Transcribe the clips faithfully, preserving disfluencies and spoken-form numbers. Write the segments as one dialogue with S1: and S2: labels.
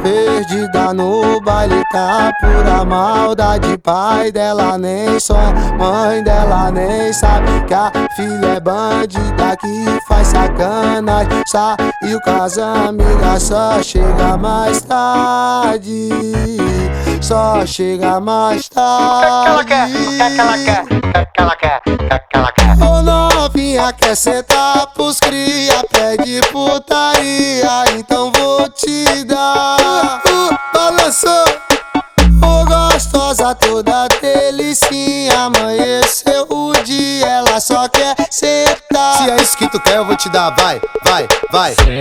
S1: Perdida no baile, tá pura maldade. Pai dela nem sonha, mãe dela nem sabe que a filha é bandida que faz sacanagem. Saiu com as amigas, só chega mais tarde. Só chega mais tarde.
S2: O que é que ela quer? O que é que ela quer? O que é que ela quer? O que é que ela quer?
S1: Ô novinha, quer sentar pros cria, pede putaria, então vou te dar. Uh, balançou, ô gostosa toda delicinha, amanheceu o dia, ela só quer sentar.
S3: Se é isso que tu quer, eu vou te dar, vai, vai, vai.
S4: Senta.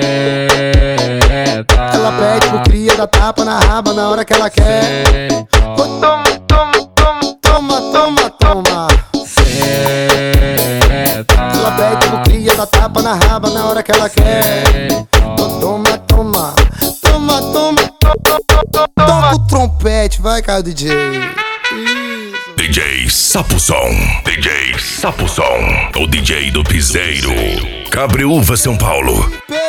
S1: Ela pede pro cria, dá tapa na raba na hora que ela quer. Ô, toma, toma, toma, toma, toma, toma. Ela pede pro cria, dá tapa na raba na hora que ela quer. Ô, toma, toma, toma, toma. Toca o trompete, vai, cara, D J. Isso.
S5: D J Sapo Som, D J Sapo Som, o D J do Piseiro, Cabreúva, São Paulo.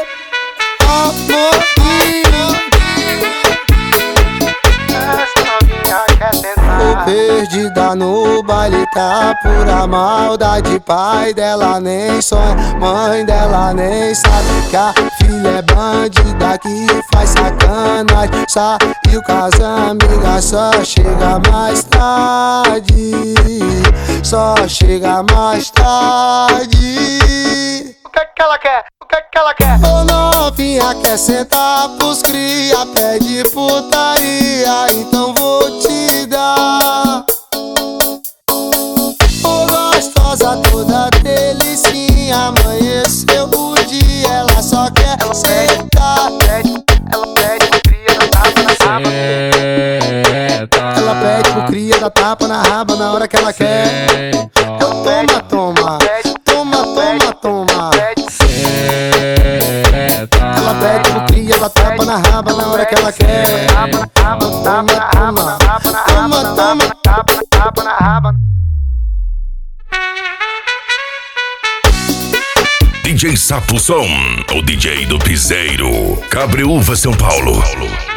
S1: Tô perdida no baile, tá pura maldade. Pai dela nem sonha, mãe dela nem sabe que a filha é bandida que faz sacanagem. Saiu com as amigas, só chega mais tarde. Só chega mais tarde.
S2: O que é que ela quer? O que é que ela quer?
S1: Ô novinha, quer sentar pros cria, pede putaria, então vou te dar. Ô gostosa toda delicinha, amanheceu o dia, ela só quer
S2: Ela
S1: sentar.
S2: pede, ela pede pro cria, dá tapa na raba.
S1: Ela pede pro cria, dá tapa na raba na hora que ela quer. Eu toma, toma, toma, toma, toma. Ela pede pro cria, dá tapa na raba na hora que ela quer.
S2: Tapa na raba, tapa na raba, tapa na raba, tapa, tapa, tapa na raba.
S5: D J Sapo Som, o D J do Piseiro, Cabreúva, São Paulo.